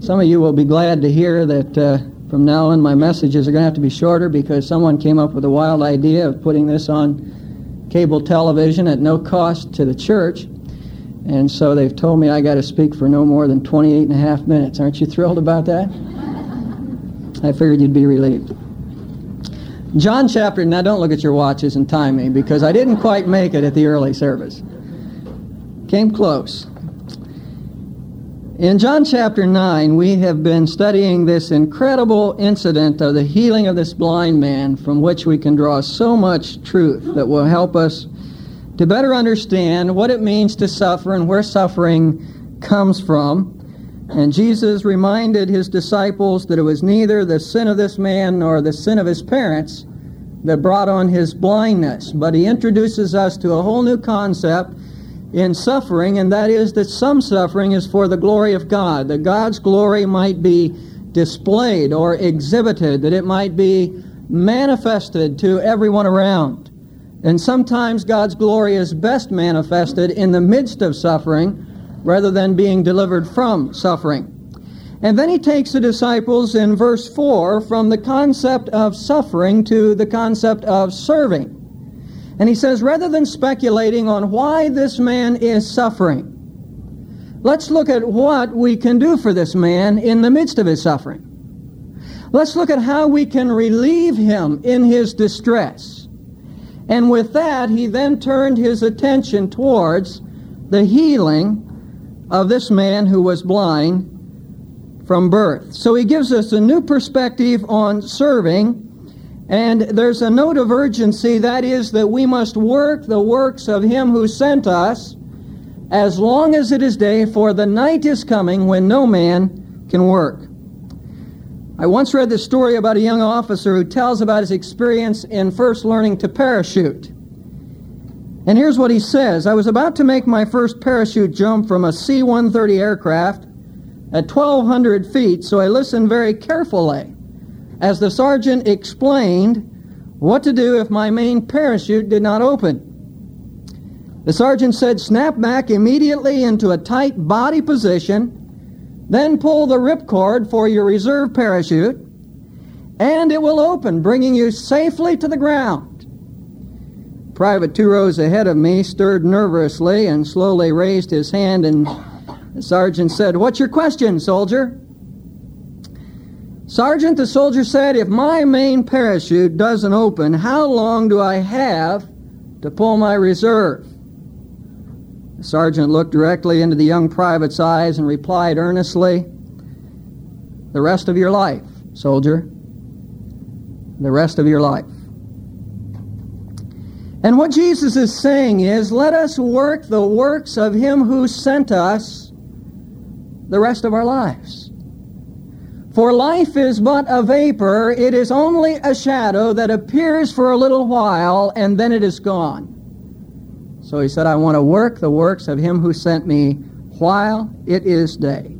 Some of you will be glad to hear that from now on my messages are going to have to be shorter because someone came up with a wild idea of putting this on cable television at no cost to the church. And so they've told me I got to speak for no more than 28 and a half minutes. Aren't you thrilled about that? I figured you'd be relieved. John chapter, now don't look at your watches and time me because I didn't quite make it at the early service. Came close. In John chapter 9, we have been studying this incredible incident of the healing of this blind man, from which we can draw so much truth that will help us to better understand what it means to suffer and where suffering comes from. And Jesus reminded his disciples that it was neither the sin of this man nor the sin of his parents that brought on his blindness, but he introduces us to a whole new concept in suffering, and that is that some suffering is for the glory of God, that God's glory might be displayed or exhibited, that it might be manifested to everyone around. And sometimes God's glory is best manifested in the midst of suffering rather than being delivered from suffering. And then he takes the disciples in verse 4 from the concept of suffering to the concept of serving. And he says, rather than speculating on why this man is suffering, let's look at what we can do for this man in the midst of his suffering. Let's look at how we can relieve him in his distress. And with that, he then turned his attention towards the healing of this man who was blind from birth. So he gives us a new perspective on serving. And there's a note of urgency, that is that we must work the works of him who sent us as long as it is day, for the night is coming when no man can work. I once read this story about a young officer who tells about his experience in first learning to parachute. And here's what he says: I was about to make my first parachute jump from a C-130 aircraft at 1,200 feet, so I listened very carefully as the sergeant explained what to do if my main parachute did not open. The sergeant said, snap back immediately into a tight body position, then pull the ripcord for your reserve parachute, and it will open, bringing you safely to the ground. Private 2 rows ahead of me stirred nervously and slowly raised his hand, and the sergeant said, what's your question, soldier? Sergeant, the soldier said, if my main parachute doesn't open, how long do I have to pull my reserve? The sergeant looked directly into the young private's eyes and replied earnestly, the rest of your life, soldier. The rest of your life. And what Jesus is saying is, let us work the works of him who sent us the rest of our lives. For life is but a vapor, it is only a shadow that appears for a little while, and then it is gone. So he said, I want to work the works of him who sent me while it is day.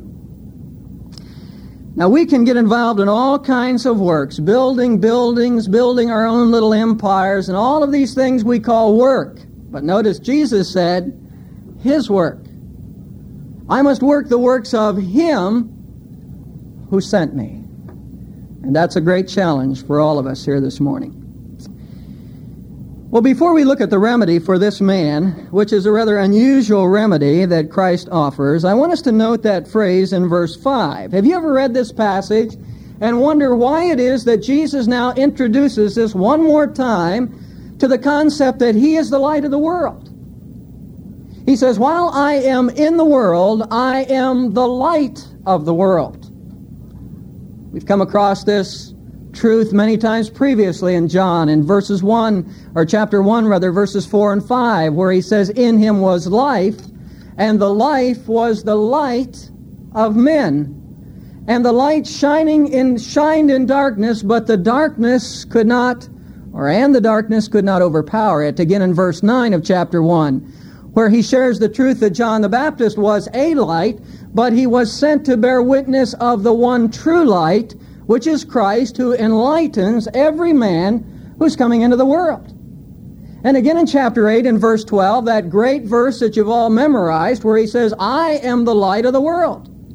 Now we can get involved in all kinds of works, building buildings, building our own little empires, and all of these things we call work. But notice Jesus said, his work. I must work the works of him who sent me. And that's a great challenge for all of us here this morning. Well, before we look at the remedy for this man, which is a rather unusual remedy that Christ offers, I want us to note that phrase in verse 5. Have you ever read this passage and wonder why it is that Jesus now introduces this one more time to the concept that he is the light of the world? He says, while I am in the world, I am the light of the world. We've come across this truth many times previously in John, in verses 1, or chapter 1 rather, verses 4 and 5, where he says, in him was life, and the life was the light of men. And the light shined in darkness, but the darkness could not overpower it. Again in verse 9 of chapter 1, where he shares the truth that John the Baptist was a light, but he was sent to bear witness of the one true light, which is Christ, who enlightens every man who's coming into the world. And again in chapter 8 in verse 12, that great verse that you've all memorized, where he says, I am the light of the world.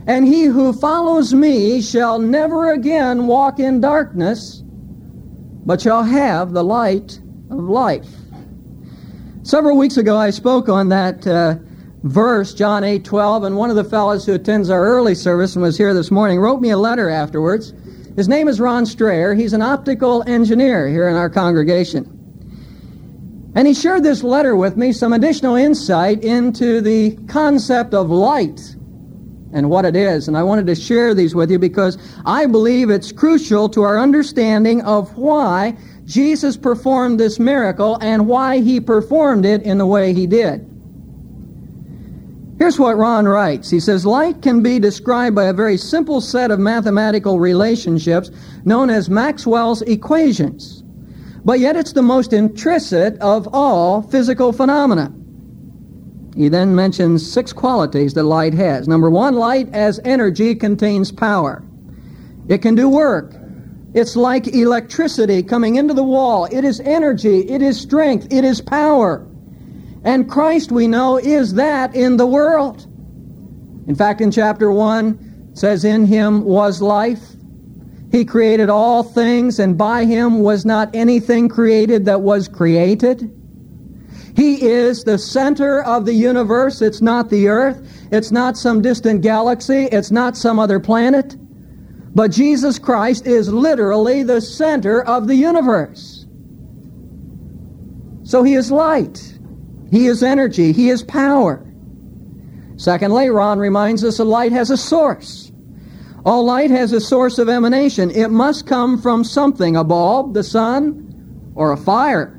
And he who follows me shall never again walk in darkness, but shall have the light of life. Several weeks ago I spoke on that verse, John 8:12, and one of the fellows who attends our early service and was here this morning wrote me a letter afterwards. His name is Ron Strayer. He's an optical engineer here in our congregation. And he shared this letter with me, some additional insight into the concept of light and what it is. And I wanted to share these with you because I believe it's crucial to our understanding of why Jesus performed this miracle and why he performed it in the way he did. Here's what Ron writes. He says, light can be described by a very simple set of mathematical relationships known as Maxwell's equations. But yet it's the most intricate of all physical phenomena. He then mentions 6 qualities that light has. Number 1, light as energy contains power. It can do work. It's like electricity coming into the wall. It is energy. It is strength. It is power. And Christ, we know, is that in the world. In fact, in chapter 1, it says, in him was life. He created all things, and by him was not anything created that was created. He is the center of the universe. It's not the earth. It's not some distant galaxy. It's not some other planet. But Jesus Christ is literally the center of the universe. So he is light. He is energy. He is power. Secondly, Ron reminds us that light has a source. All light has a source of emanation. It must come from something, a bulb, the sun, or a fire.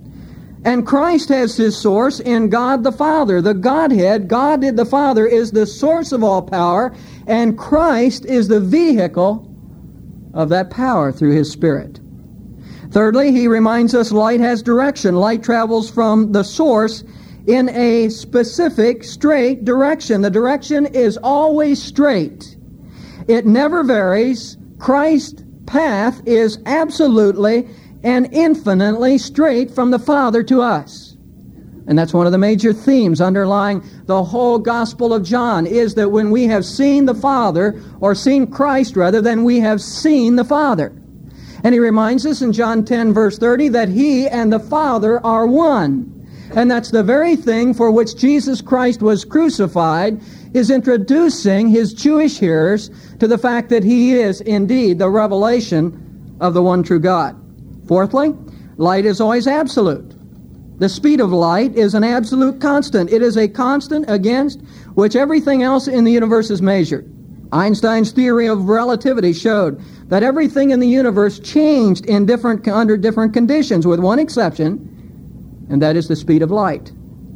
And Christ has his source in God the Father. The Godhead, God the Father, is the source of all power, and Christ is the vehicle of that power through his Spirit. Thirdly, he reminds us light has direction. Light travels from the source in a specific, straight direction. The direction is always straight. It never varies. Christ's path is absolutely and infinitely straight from the Father to us. And that's one of the major themes underlying the whole Gospel of John, is that when we have seen the Father, or seen Christ rather, then we have seen the Father. And he reminds us in John 10, verse 30, that he and the Father are one. And that's the very thing for which Jesus Christ was crucified, is introducing his Jewish hearers to the fact that he is indeed the revelation of the one true God. Fourthly, light is always absolute. The speed of light is an absolute constant. It is a constant against which everything else in the universe is measured. Einstein's theory of relativity showed that everything in the universe changed under different conditions, with one exception, and that is the speed of light.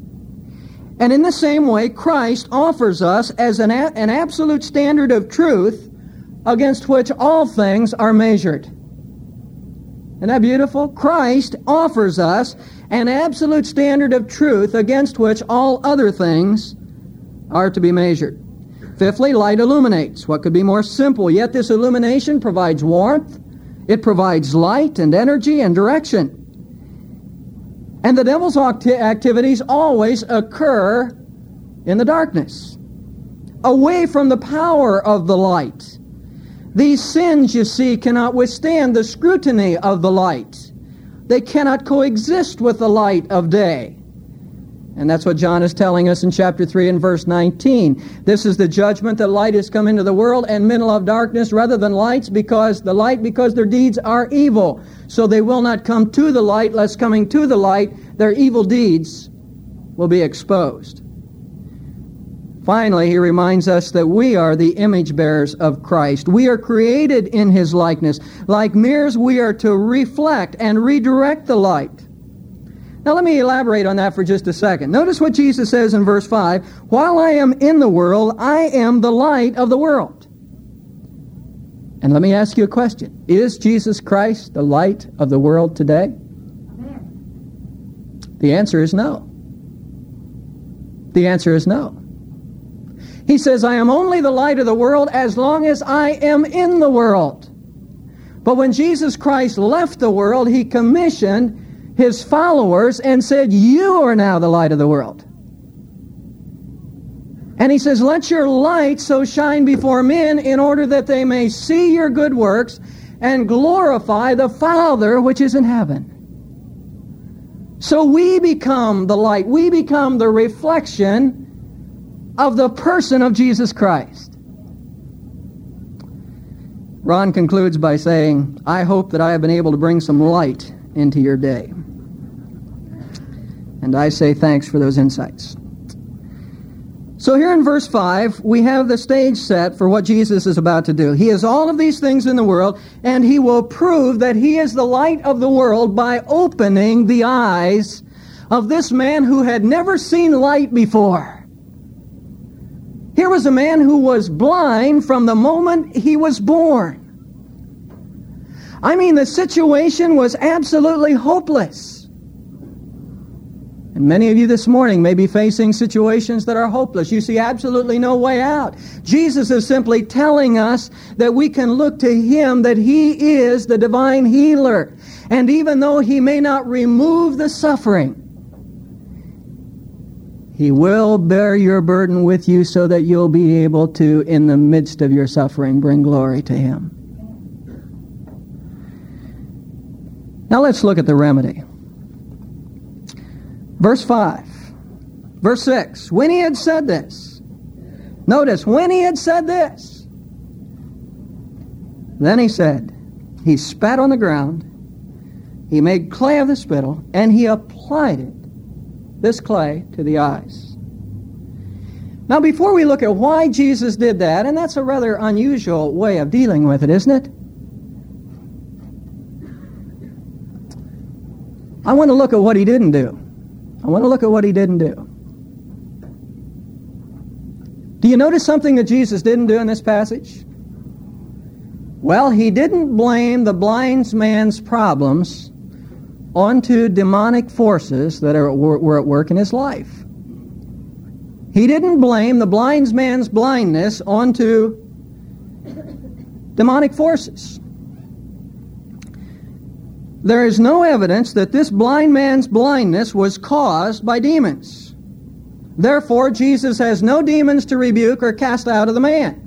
And in the same way, Christ offers us as an absolute standard of truth against which all things are measured. Isn't that beautiful? Christ offers us an absolute standard of truth against which all other things are to be measured. Fifthly, light illuminates. What could be more simple? Yet this illumination provides warmth, it provides light and energy and direction. And the devil's activities always occur in the darkness, away from the power of the light. These sins, you see, cannot withstand the scrutiny of the light. They cannot coexist with the light of day. And that's what John is telling us in chapter 3 and verse 19. This is the judgment, that light has come into the world, and men love darkness rather than lights because their deeds are evil. So they will not come to the light, lest coming to the light, their evil deeds will be exposed. Finally, he reminds us that we are the image bearers of Christ. We are created in his likeness. Like mirrors, we are to reflect and redirect the light. Now let me elaborate on that for just a second. Notice what Jesus says in verse 5, while I am in the world, I am the light of the world. And let me ask you a question. Is Jesus Christ the light of the world today? Amen. The answer is no. The answer is no. He says, I am only the light of the world as long as I am in the world. But when Jesus Christ left the world, he commissioned his followers and said, you are now the light of the world. And he says, let your light so shine before men in order that they may see your good works and glorify the Father which is in heaven. So we become the light. We become the reflection of the person of Jesus Christ. Ron concludes by saying, I hope that I have been able to bring some light into your day. And I say thanks for those insights. So here in verse 5, we have the stage set for what Jesus is about to do. He is all of these things in the world, and he will prove that he is the light of the world by opening the eyes of this man who had never seen light before. Here was a man who was blind from the moment he was born. I mean, the situation was absolutely hopeless. And many of you this morning may be facing situations that are hopeless. You see absolutely no way out. Jesus is simply telling us that we can look to him, that he is the divine healer. And even though he may not remove the suffering, he will bear your burden with you so that you'll be able to, in the midst of your suffering, bring glory to him. Now let's look at the remedy. Verse 5. Verse 6. When he had said this. Notice, when he had said this. Then he said, he spat on the ground, he made clay of the spittle, and he applied it, this clay, to the eyes. Now before we look at why Jesus did that, and that's a rather unusual way of dealing with it, isn't it? I want to look at what he didn't do. I want to look at what he didn't do. Do you notice something that Jesus didn't do in this passage? Well, he didn't blame the blind man's problems onto demonic forces that were at work in his life. He didn't blame the blind man's blindness onto demonic forces. There is no evidence that this blind man's blindness was caused by demons. Therefore, Jesus has no demons to rebuke or cast out of the man.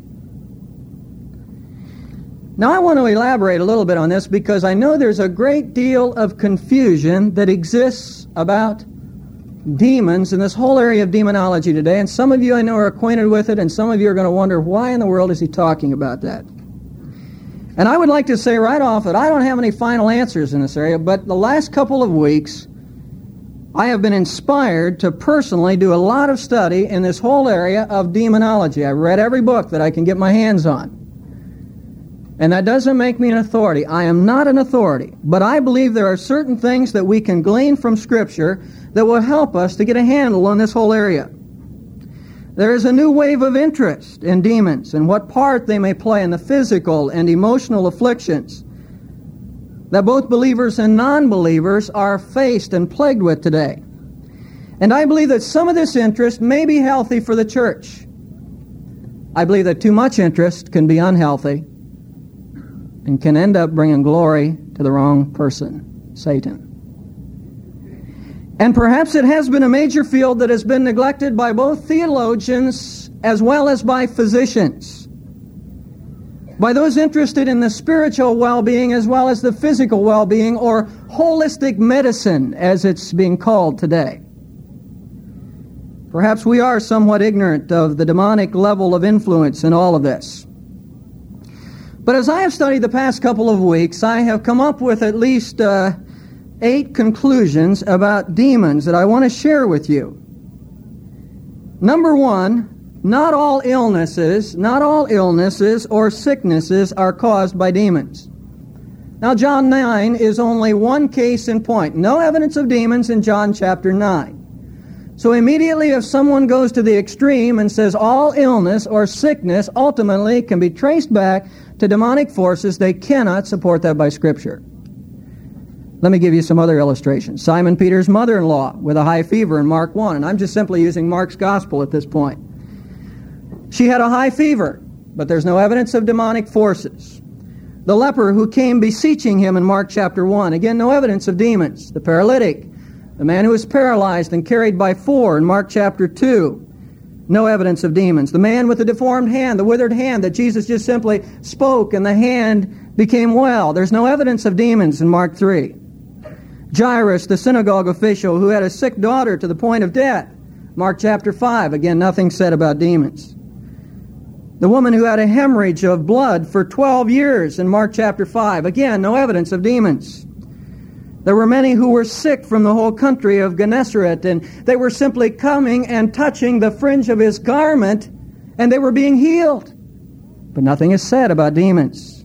Now, I want to elaborate a little bit on this because I know there's a great deal of confusion that exists about demons in this whole area of demonology today. And some of you I know are acquainted with it, and some of you are going to wonder, why in the world is he talking about that? And I would like to say right off that I don't have any final answers in this area, but the last couple of weeks, I have been inspired to personally do a lot of study in this whole area of demonology. I've read every book that I can get my hands on. And that doesn't make me an authority. I am not an authority, but I believe there are certain things that we can glean from Scripture that will help us to get a handle on this whole area. There is a new wave of interest in demons and what part they may play in the physical and emotional afflictions that both believers and non-believers are faced and plagued with today. And I believe that some of this interest may be healthy for the church. I believe that too much interest can be unhealthy and can end up bringing glory to the wrong person, Satan. And perhaps it has been a major field that has been neglected by both theologians as well as by physicians, by those interested in the spiritual well-being as well as the physical well-being, or holistic medicine as it's being called today. Perhaps we are somewhat ignorant of the demonic level of influence in all of this. But as I have studied the past couple of weeks, I have come up with at least 8 conclusions about demons that I want to share with you. Number 1, not all illnesses or sicknesses are caused by demons. Now, John 9 is only one case in point. No evidence of demons in John chapter 9. So immediately if someone goes to the extreme and says all illness or sickness ultimately can be traced back to demonic forces, they cannot support that by Scripture. Let me give you some other illustrations. Simon Peter's mother-in-law with a high fever in Mark 1, and I'm just simply using Mark's gospel at this point. She had a high fever, but there's no evidence of demonic forces. The leper who came beseeching him in Mark chapter 1, again, no evidence of demons. The paralytic, the man who was paralyzed and carried by 4 in Mark chapter 2, No evidence of demons. The man with the deformed hand, the withered hand that Jesus just simply spoke and the hand became well. There's no evidence of demons in Mark 3. Jairus, the synagogue official who had a sick daughter to the point of death. Mark chapter 5. Again, nothing said about demons. The woman who had a hemorrhage of blood for 12 years in Mark chapter 5. Again, no evidence of demons. There were many who were sick from the whole country of Gennesaret, and they were simply coming and touching the fringe of his garment, and they were being healed. But nothing is said about demons.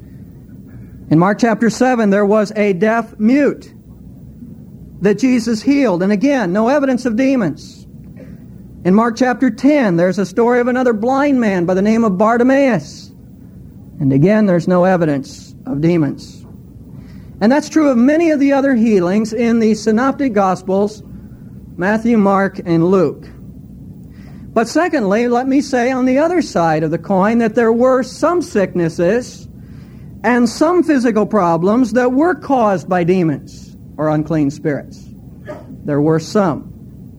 In Mark chapter 7, there was a deaf mute that Jesus healed, and again, no evidence of demons. In Mark chapter 10, there's a story of another blind man by the name of Bartimaeus, and again, there's no evidence of demons. And that's true of many of the other healings in the Synoptic Gospels, Matthew, Mark, and Luke. But secondly, let me say on the other side of the coin that there were some sicknesses and some physical problems that were caused by demons or unclean spirits. There were some.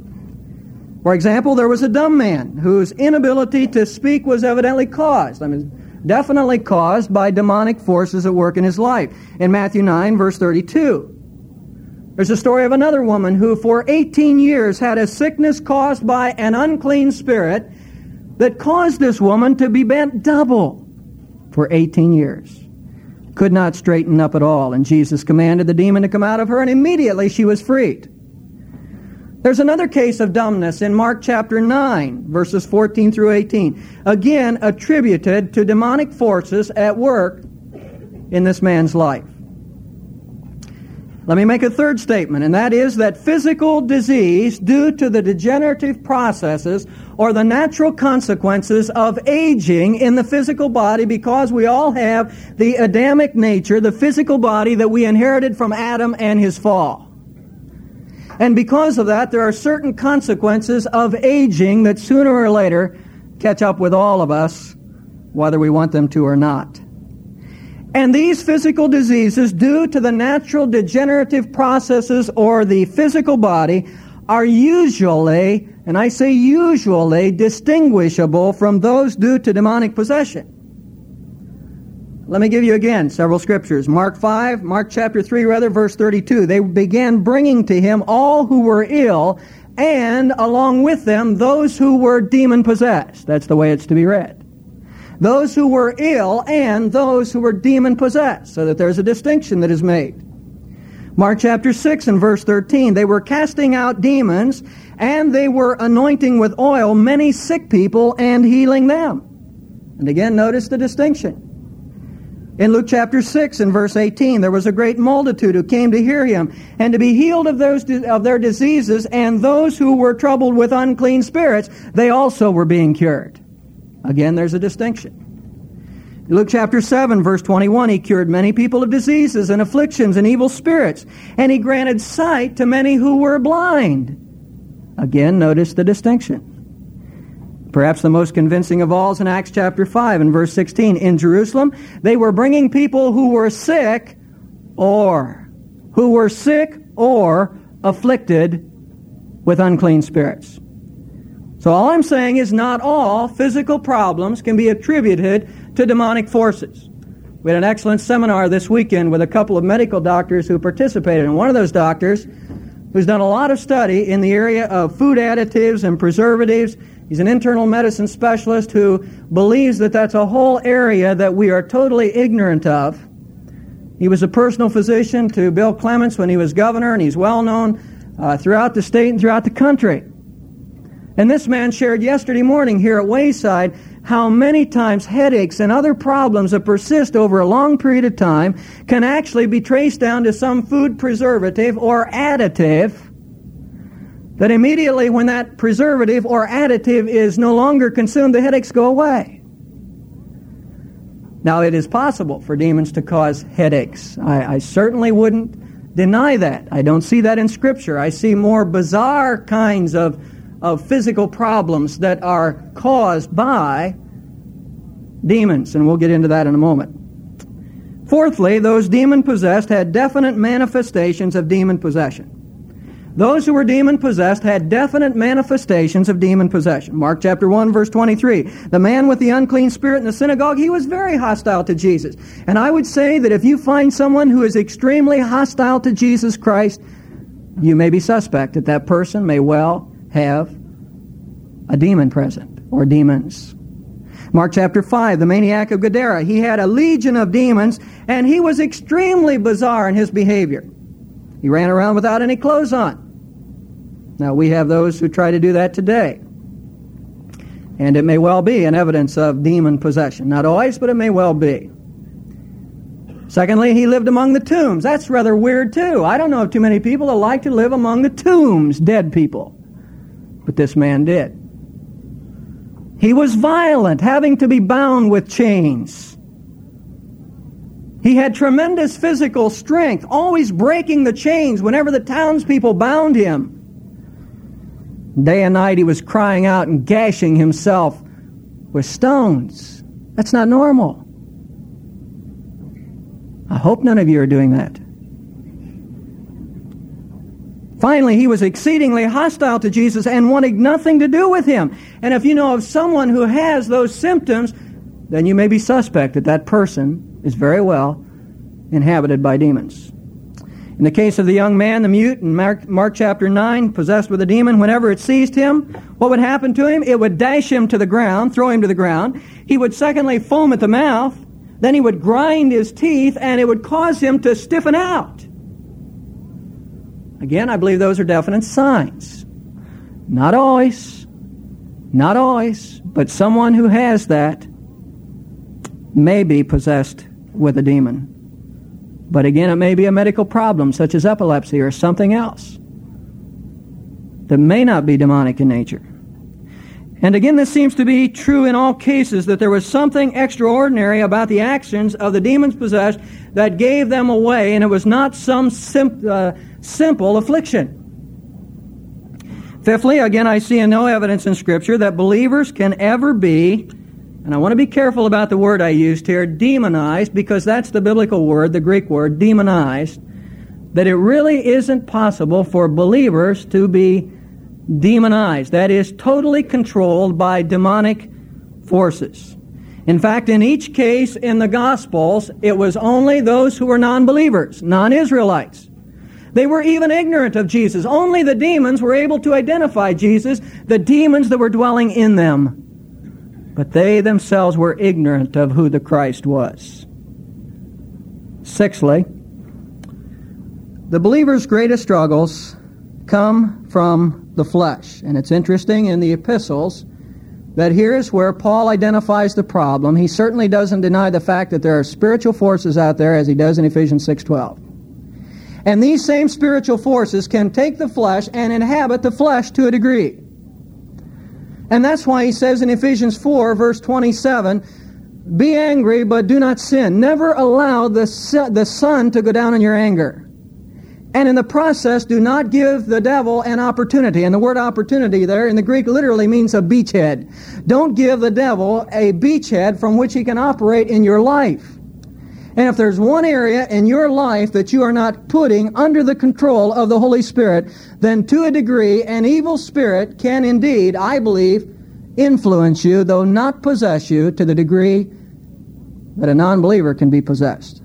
For example, there was a dumb man whose inability to speak was evidently caused. Definitely caused by demonic forces at work in his life. In Matthew 9, verse 32. There's a story of another woman who for 18 years had a sickness caused by an unclean spirit that caused this woman to be bent double for 18 years. Could not straighten up at all, and Jesus commanded the demon to come out of her, and immediately she was freed. There's another case of dumbness in Mark chapter 9, verses 14 through 18. Again, attributed to demonic forces at work in this man's life. Let me make a third statement, and that is that physical disease due to the degenerative processes or the natural consequences of aging in the physical body, because we all have the Adamic nature, the physical body that we inherited from Adam and his fall. And because of that, there are certain consequences of aging that sooner or later catch up with all of us, whether we want them to or not. And these physical diseases, due to the natural degenerative processes or the physical body, are usually, and I say usually, distinguishable from those due to demonic possession. Let me give you again several scriptures. Mark chapter 3, verse 32. They began bringing to him all who were ill, and along with them those who were demon-possessed. That's the way it's to be read. Those who were ill and those who were demon-possessed, so that there's a distinction that is made. Mark chapter 6 and verse 13. They were casting out demons, and they were anointing with oil many sick people and healing them. And again, notice the distinction. In Luke chapter 6 and verse 18, there was a great multitude who came to hear him and to be healed of their diseases, and those who were troubled with unclean spirits, they also were being cured. Again, there's a distinction. In Luke chapter 7, verse 21, he cured many people of diseases and afflictions and evil spirits, and he granted sight to many who were blind. Again, notice the distinction. Perhaps the most convincing of all is in Acts chapter 5 and verse 16. In Jerusalem, they were bringing people who were sick or afflicted with unclean spirits. So all I'm saying is not all physical problems can be attributed to demonic forces. We had an excellent seminar this weekend with a couple of medical doctors who participated. And one of those doctors, who's done a lot of study in the area of food additives and preservatives, he's an internal medicine specialist who believes that that's a whole area that we are totally ignorant of. He was a personal physician to Bill Clements when he was governor, and he's well known throughout the state and throughout the country. And this man shared yesterday morning here at Wayside how many times headaches and other problems that persist over a long period of time can actually be traced down to some food preservative or additive, that immediately when that preservative or additive is no longer consumed, the headaches go away. Now, it is possible for demons to cause headaches. I certainly wouldn't deny that. I don't see that in Scripture. I see more bizarre kinds of physical problems that are caused by demons, and we'll get into that in a moment. Fourthly, those demon-possessed had definite manifestations of demon possession. Those who were demon-possessed had definite manifestations of demon possession. Mark chapter 1, verse 23. The man with the unclean spirit in the synagogue, he was very hostile to Jesus. And I would say that if you find someone who is extremely hostile to Jesus Christ, you may be suspect that that person may well have a demon present, or demons. Mark chapter 5, the maniac of Gadara, he had a legion of demons, and he was extremely bizarre in his behavior. He ran around without any clothes on. Now, we have those who try to do that today. And it may well be an evidence of demon possession. Not always, but it may well be. Secondly, he lived among the tombs. That's rather weird, too. I don't know of too many people that like to live among the tombs, dead people. But this man did. He was violent, having to be bound with chains. He had tremendous physical strength, always breaking the chains whenever the townspeople bound him. Day and night he was crying out and gashing himself with stones. That's not normal. I hope none of you are doing that. Finally, he was exceedingly hostile to Jesus and wanted nothing to do with him. And if you know of someone who has those symptoms, then you may be suspect that that person is very well inhabited by demons. In the case of the young man, the mute, in Mark chapter 9, possessed with a demon, whenever it seized him, what would happen to him? It would dash him to the ground, throw him to the ground. He would secondly foam at the mouth. Then he would grind his teeth, and it would cause him to stiffen out. Again, I believe those are definite signs. Not always, but someone who has that may be possessed with a demon. But again, it may be a medical problem, such as epilepsy or something else, that may not be demonic in nature. And again, this seems to be true in all cases, that there was something extraordinary about the actions of the demons possessed that gave them away, and it was not some simple affliction. Fifthly, again, I see no evidence in Scripture that believers can ever be, and I want to be careful about the word I used here, demonized, because that's the biblical word, the Greek word, demonized, that it really isn't possible for believers to be demonized. That is, totally controlled by demonic forces. In fact, in each case in the Gospels, it was only those who were non-believers, non-Israelites. They were even ignorant of Jesus. Only the demons were able to identify Jesus, the demons that were dwelling in them. But they themselves were ignorant of who the Christ was. Sixthly, the believer's greatest struggles come from the flesh. And it's interesting in the epistles that here is where Paul identifies the problem. He certainly doesn't deny the fact that there are spiritual forces out there, as he does in Ephesians 6:12. And these same spiritual forces can take the flesh and inhabit the flesh to a degree. And that's why he says in Ephesians 4, verse 27, be angry, but do not sin. Never allow the sun to go down in your anger. And in the process, do not give the devil an opportunity. And the word opportunity there in the Greek literally means a beachhead. Don't give the devil a beachhead from which he can operate in your life. And if there's one area in your life that you are not putting under the control of the Holy Spirit, then to a degree, an evil spirit can indeed, I believe, influence you, though not possess you, to the degree that a non-believer can be possessed.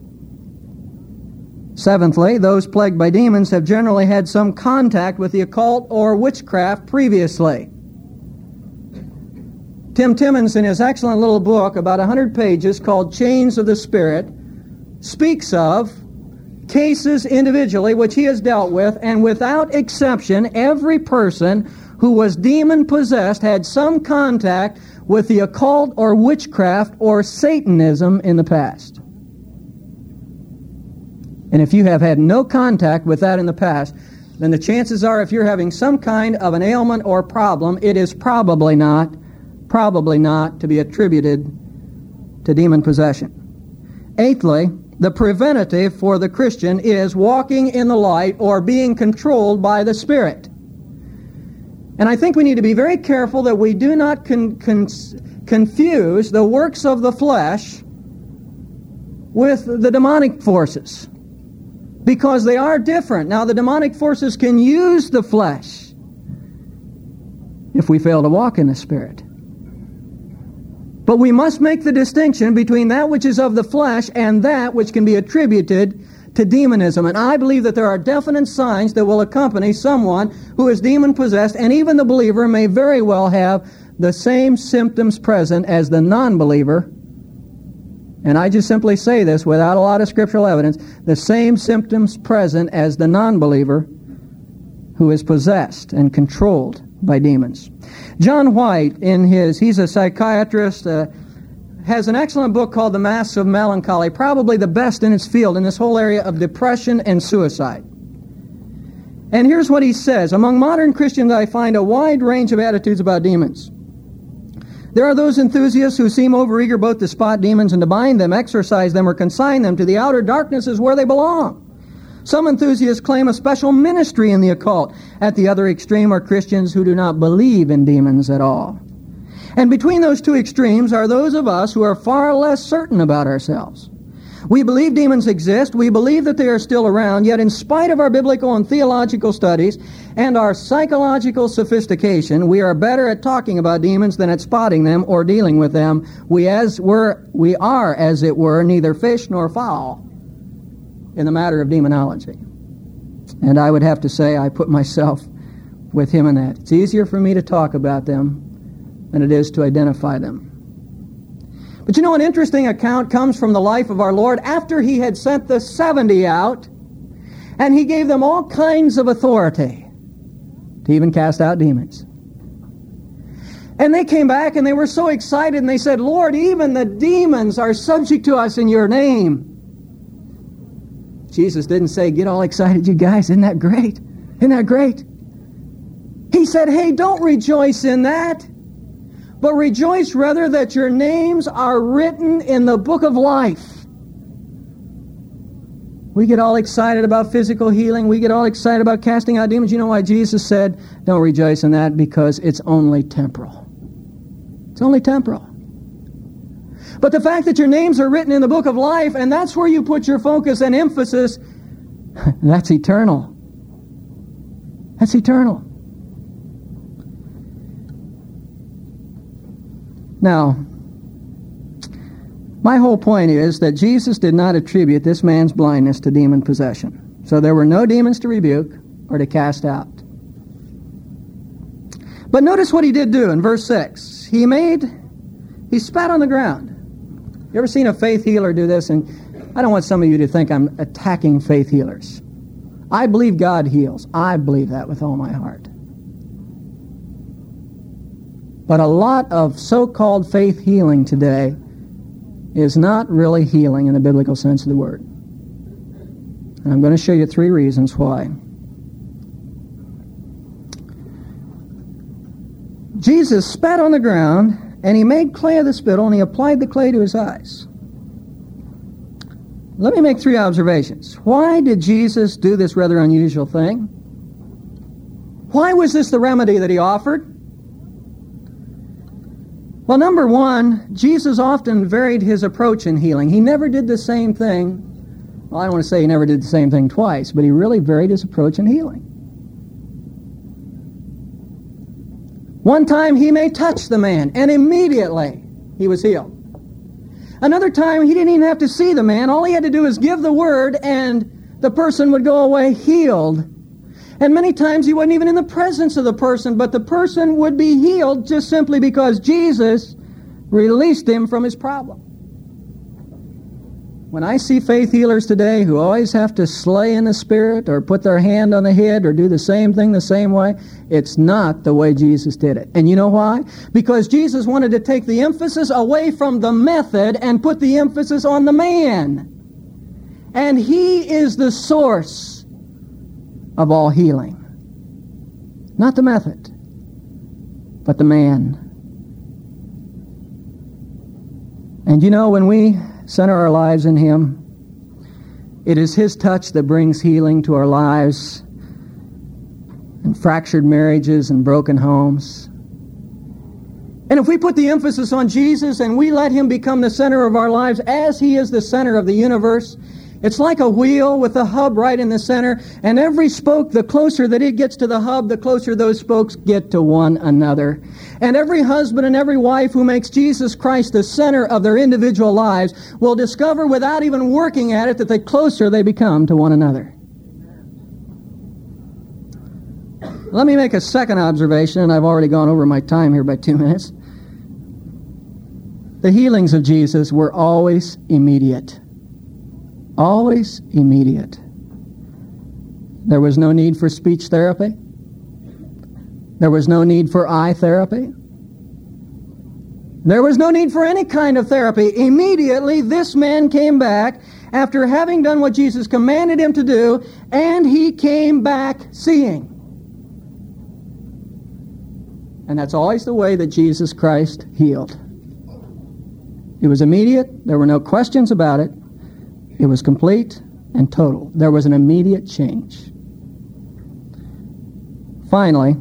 Seventhly, those plagued by demons have generally had some contact with the occult or witchcraft previously. Tim Timmons, in his excellent little book, about 100 pages, called Chains of the Spirit, speaks of cases individually which he has dealt with, and without exception, every person who was demon-possessed had some contact with the occult or witchcraft or Satanism in the past. And if you have had no contact with that in the past, then the chances are if you're having some kind of an ailment or problem, it is probably not to be attributed to demon possession. Eighthly, the preventative for the Christian is walking in the light or being controlled by the Spirit. And I think we need to be very careful that we do not confuse the works of the flesh with the demonic forces. because they are different. Now, the demonic forces can use the flesh if we fail to walk in the Spirit. But we must make the distinction between that which is of the flesh and that which can be attributed to demonism. And I believe that there are definite signs that will accompany someone who is demon-possessed, and even the believer may very well have the same symptoms present as the non-believer. And I just simply say this without a lot of scriptural evidence, the same symptoms present as the non-believer who is possessed and controlled by demons. John White, he's a psychiatrist, has an excellent book called The Masks of Melancholy, probably the best in its field in this whole area of depression and suicide. And here's what he says: among modern Christians, I find a wide range of attitudes about demons. There are those enthusiasts who seem overeager both to spot demons and to bind them, exorcise them, or consign them to the outer darknesses where they belong. Some enthusiasts claim a special ministry in the occult. At the other extreme are Christians who do not believe in demons at all. And between those two extremes are those of us who are far less certain about ourselves. We believe demons exist. We believe that they are still around. Yet in spite of our biblical and theological studies and our psychological sophistication, we are better at talking about demons than at spotting them or dealing with them. We are, as it were, neither fish nor fowl in the matter of demonology. And I would have to say I put myself with him in that. It's easier for me to talk about them than it is to identify them. But you know, an interesting account comes from the life of our Lord after he had sent the 70 out, and he gave them all kinds of authority to even cast out demons. And they came back and they were so excited and they said, Lord, even the demons are subject to us in your name. Jesus didn't say, get all excited, you guys. Isn't that great? Isn't that great? He said, hey, don't rejoice in that, but rejoice rather that your names are written in the book of life. We get all excited about physical healing. We get all excited about casting out demons. You know why Jesus said, don't rejoice in that? Because it's only temporal. It's only temporal. But the fact that your names are written in the book of life, and that's where you put your focus and emphasis, that's eternal. That's eternal. Now, my whole point is that Jesus did not attribute this man's blindness to demon possession. So there were no demons to rebuke or to cast out. But notice what he did do in verse 6. He spat on the ground. You ever seen a faith healer do this? And I don't want some of you to think I'm attacking faith healers. I believe God heals. I believe that with all my heart. But a lot of so-called faith healing today is not really healing in the biblical sense of the word. And I'm going to show you 3 reasons why. Jesus spat on the ground, and he made clay of the spittle, and he applied the clay to his eyes. Let me make 3 observations. Why did Jesus do this rather unusual thing? Why was this the remedy that he offered? Well, number 1, Jesus often varied his approach in healing. He never did the same thing. Well, I don't want to say he never did the same thing twice, but he really varied his approach in healing. One time he may touch the man, and immediately he was healed. Another time he didn't even have to see the man. All he had to do was give the word, and the person would go away healed. And many times he wasn't even in the presence of the person, but the person would be healed just simply because Jesus released him from his problem. When I see faith healers today who always have to slay in the spirit or put their hand on the head or do the same thing the same way, it's not the way Jesus did it. And you know why? Because Jesus wanted to take the emphasis away from the method and put the emphasis on the man. And he is the source of all healing. Not the method, but the man. And you know, when we center our lives in him, it is his touch that brings healing to our lives and fractured marriages and broken homes. And if we put the emphasis on Jesus and we let him become the center of our lives as he is the center of the universe, It's like a wheel with a hub right in the center, and every spoke, the closer that it gets to the hub, the closer those spokes get to one another. And every husband and every wife who makes Jesus Christ the center of their individual lives will discover without even working at it that the closer they become to one another. Let me make a second observation, and I've already gone over my time here by 2 minutes. The healings of Jesus were always immediate. Always immediate. There was no need for speech therapy. There was no need for eye therapy. There was no need for any kind of therapy. Immediately, this man came back after having done what Jesus commanded him to do, and he came back seeing. And that's always the way that Jesus Christ healed. It was immediate. There were no questions about it. It was complete and total. There was an immediate change. Finally,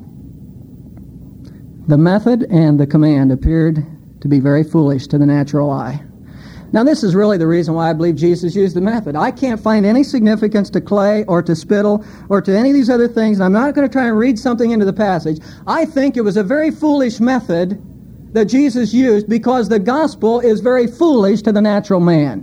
the method and the command appeared to be very foolish to the natural eye. Now, this is really the reason why I believe Jesus used the method. I can't find any significance to clay or to spittle or to any of these other things, and I'm not going to try and read something into the passage. I think it was a very foolish method that Jesus used because the gospel is very foolish to the natural man.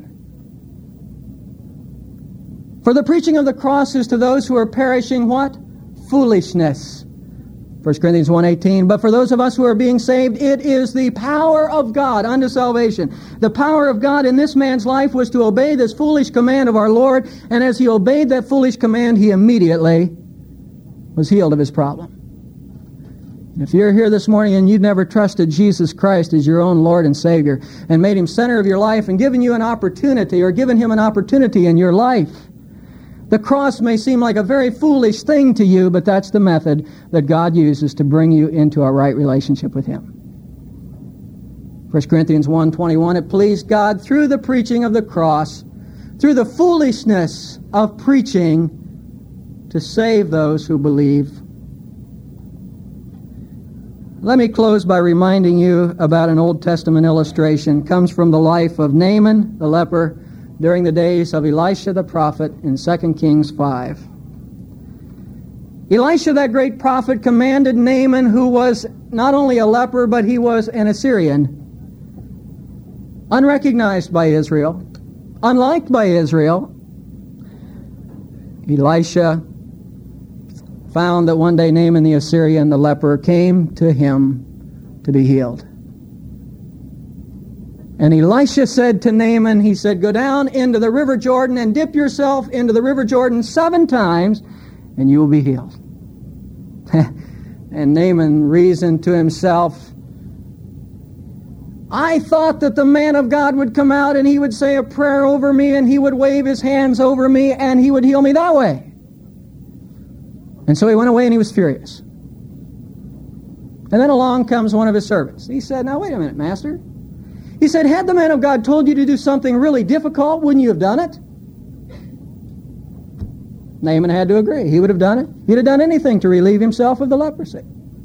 For the preaching of the cross is to those who are perishing what? Foolishness. 1 Corinthians 1:18, but for those of us who are being saved, it is the power of God unto salvation. The power of God in this man's life was to obey this foolish command of our Lord, and as he obeyed that foolish command, he immediately was healed of his problem. And if you're here this morning and you've never trusted Jesus Christ as your own Lord and Savior, and made him center of your life and given you an opportunity, or given him an opportunity in your life, the cross may seem like a very foolish thing to you, but that's the method that God uses to bring you into a right relationship with him. 1 Corinthians 1:21, it pleased God through the preaching of the cross, through the foolishness of preaching, to save those who believe. Let me close by reminding you about an Old Testament illustration. It comes from the life of Naaman the leper during the days of Elisha the prophet in 2 Kings 5. Elisha, that great prophet, commanded Naaman, who was not only a leper, but he was an Assyrian, unrecognized by Israel, unliked by Israel. Elisha found that one day Naaman the Assyrian, the leper, came to him to be healed. And Elisha said to Naaman, he said, go down into the river Jordan and dip yourself into the river Jordan 7 times, and you will be healed. And Naaman reasoned to himself, I thought that the man of God would come out and he would say a prayer over me and he would wave his hands over me and he would heal me that way. And so he went away and he was furious. And then along comes one of his servants. He said, now wait a minute, master. He said, had the man of God told you to do something really difficult, wouldn't you have done it? Naaman had to agree. He would have done it. He'd have done anything to relieve himself of the leprosy.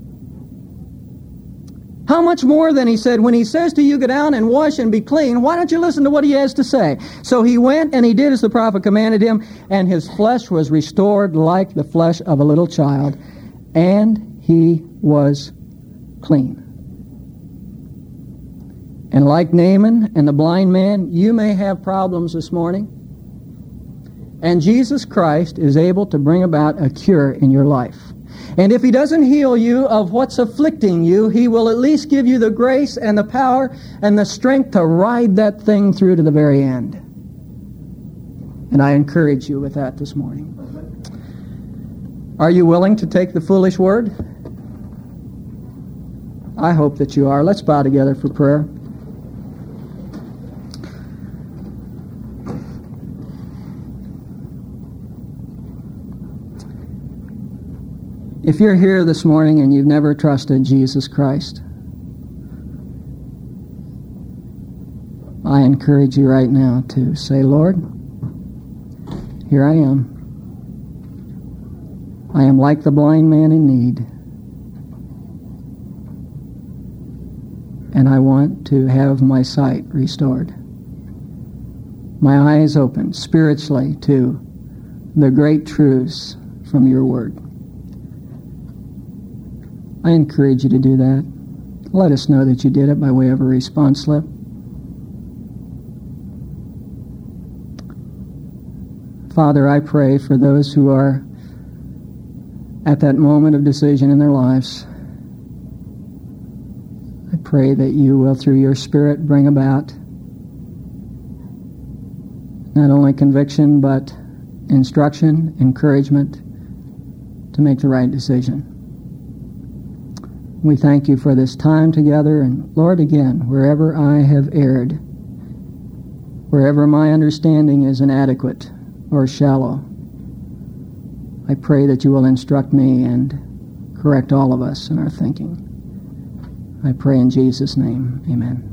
How much more then, he said, when he says to you, go down and wash and be clean, why don't you listen to what he has to say? So he went and he did as the prophet commanded him, and his flesh was restored like the flesh of a little child, and he was clean. And like Naaman and the blind man, you may have problems this morning. And Jesus Christ is able to bring about a cure in your life. And if he doesn't heal you of what's afflicting you, he will at least give you the grace and the power and the strength to ride that thing through to the very end. And I encourage you with that this morning. Are you willing to take the foolish word? I hope that you are. Let's bow together for prayer. If you're here this morning and you've never trusted Jesus Christ, I encourage you right now to say, Lord, here I am. I am like the blind man in need. And I want to have my sight restored. my eyes opened spiritually to the great truths from your word. I encourage you to do that. Let us know that you did it by way of a response slip. Father, I pray for those who are at that moment of decision in their lives. I pray that you will, through your Spirit, bring about not only conviction, but instruction, encouragement to make the right decision. We thank you for this time together, and Lord, again, wherever I have erred, wherever my understanding is inadequate or shallow, I pray that you will instruct me and correct all of us in our thinking. I pray in Jesus' name, amen.